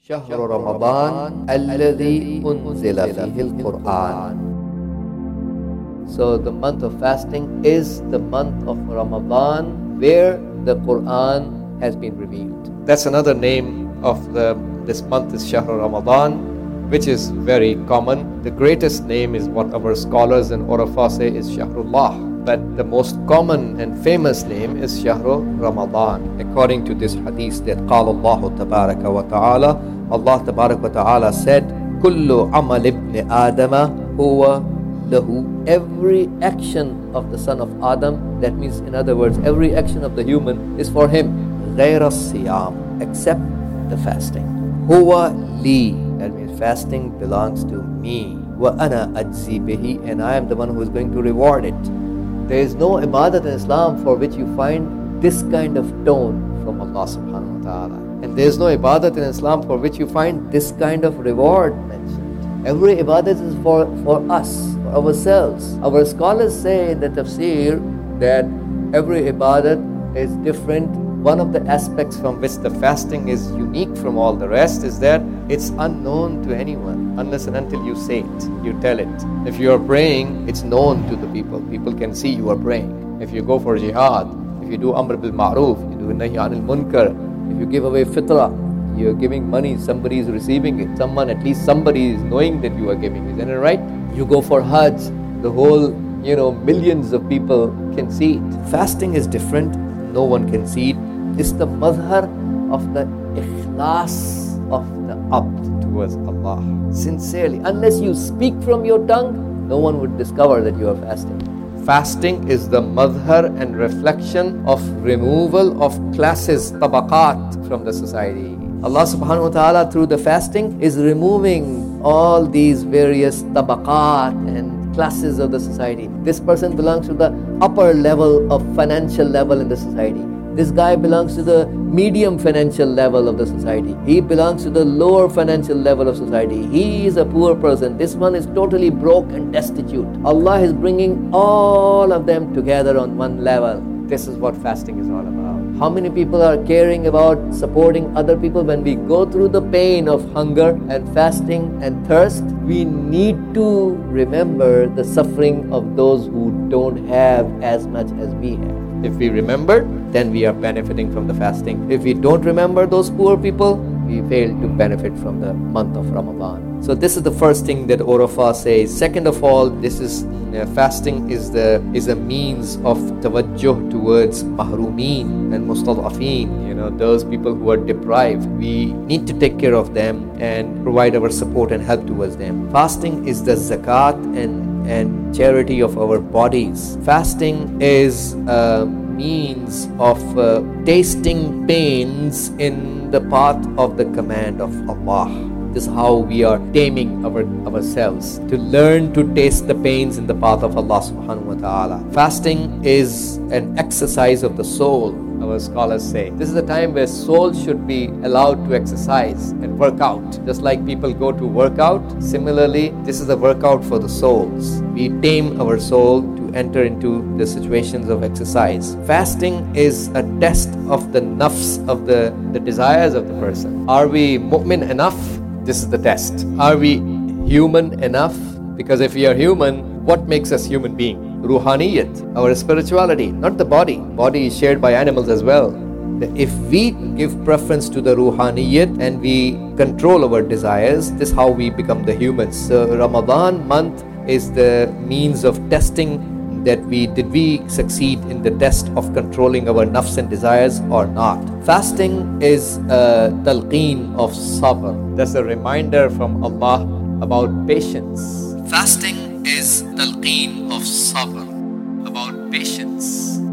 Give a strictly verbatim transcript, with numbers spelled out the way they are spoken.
شهر رمضان الذي أنزل فيه القرآن. So the month of fasting is the month of Ramadan where the Quran has been revealed. That's another name of the this month is Shahr Ramadan, which is very common. The greatest name is what our scholars and Urafa say is Shahrullah. But the most common and famous name is Shahr Ramadan. According to this hadith that قال الله تبارك وتعالى, Allah تبارك وتعالى said, كل عمل ابن آدم هو له. Every action of the son of Adam, that means in other words, every action of the human is for him. غير الصيام, except the fasting. هو لي, that means fasting belongs to me. وأنا أجزي به, and I am the one who is going to reward it. There is no ibadat in Islam for which you find this kind of tone from Allah subhanahu wa ta'ala. And there is no ibadat in Islam for which you find this kind of reward mentioned. Every ibadat is for, for us, for ourselves. Our scholars say in the tafsir that every ibadat is different. One of the aspects from which the fasting is unique from all the rest is that it's unknown to anyone unless and until you say it, you tell it. If you are praying, it's known to the people. People can see you are praying. If you go for jihad, if you do amr bil ma'roof, you do nahy anil munkar, if you give away fitrah, you're giving money, somebody is receiving it. Someone, at least somebody is knowing that you are giving it. Isn't it right? You go for hajj, the whole, you know, millions of people can see it. Fasting is different. No one can see it. It's the mazhar of the ikhlas of the abd towards Allah. Sincerely. Unless you speak from your tongue, no one would discover that you are fasting. Fasting is the mazhar and reflection of removal of classes, tabaqat from the society. Allah subhanahu wa ta'ala through the fasting is removing all these various tabaqat and classes of the society. This person belongs to the upper level of financial level in the society. This guy belongs to the medium financial level of the society. He belongs to the lower financial level of society. He is a poor person. This one is totally broke and destitute. Allah is bringing all of them together on one level. This is what fasting is all about. How many people are caring about supporting other people? When we go through the pain of hunger and fasting and thirst, we need to remember the suffering of those who don't have as much as we have. If we remember, then we are benefiting from the fasting. If we don't remember those poor people, we fail to benefit from the month of Ramadan. So this is the first thing that Urafa says. Second of all, this is uh, fasting is the is a means of tawajjuh towards mahrumeen and mustadafeen, you know, those people who are deprived. We need to take care of them and provide our support and help towards them. Fasting is the zakat and and charity of our bodies. Fasting is a means of uh, tasting pains in the path of the command of Allah. This is how we are taming our ourselves to learn to taste the pains in the path of Allah subhanahu wa ta'ala. Fasting is an exercise of the soul, our scholars say. This is a time where soul should be allowed to exercise and work out. Just like people go to work out, similarly, this is a workout for the souls. We tame our soul to enter into the situations of exercise. Fasting is a test of the nafs, of the, the desires of the person. Are we mu'min enough? This is the test. Are we human enough? Because if we are human, what makes us human being? Ruhaniyat, our spirituality, not the body. Body is shared by animals as well. If we give preference to the Ruhaniyat and we control our desires, this is how we become the humans. So Ramadan month is the means of testing that we did we succeed in the test of controlling our nafs and desires or not. Fasting is a talqeen of sabr. That's a reminder from Allah about patience. Fasting is talqeen of sabr, about patience.